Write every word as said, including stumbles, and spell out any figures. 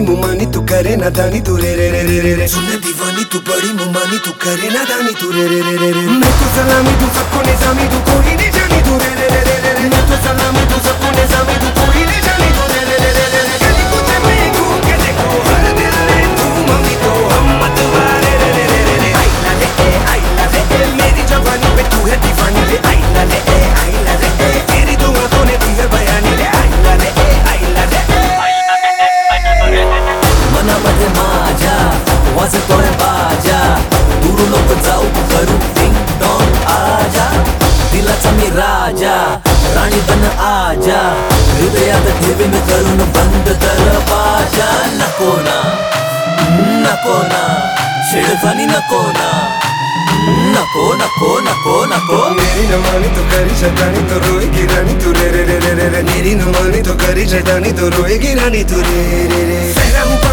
मुमानी तू करे ना दानी तू रे रे रे रे रे रे सुन दीवानी तू बड़ी मुमानी तू करे ना दानी तू रे रे रे रे रे मैं तो सलामी तू सबको निजामी तू कोई नहीं जानी तू रे रे रे रे रे मैं तो सलामी तू सबको निजामी तू कोई नहीं जानी तू रे रे रे रे रे गली कुछ में घूम के देखो हर दिल रे तू मम्मी तो हम मत वारे रे रे रे रे आई ला ले ए आई ला ले ए मेरी जवानी पे तू है दीवानी ले आई ला ले ए आई ला ले ए तेरी दुआ तो ने दी है बयानी ले आई ला ले ए आई ला ले ए मनामध्ये माझ्या वाजतोय बाजा दूर नको जाऊ करू डिंग डॉंग आजा दिलाचा मी राजा राणी बन आजा हृदयात ठेवीन करून बंद दरवाजा नको ना नको ना छेडखानी नको ना नको नको नको नको मेरी न मानी तो करी शैतानी तो रोएगी रानी तू रे रे रे रे रे मेरी न मानी तो करी शैतानी तो रोएगी रानी तू रे रे रे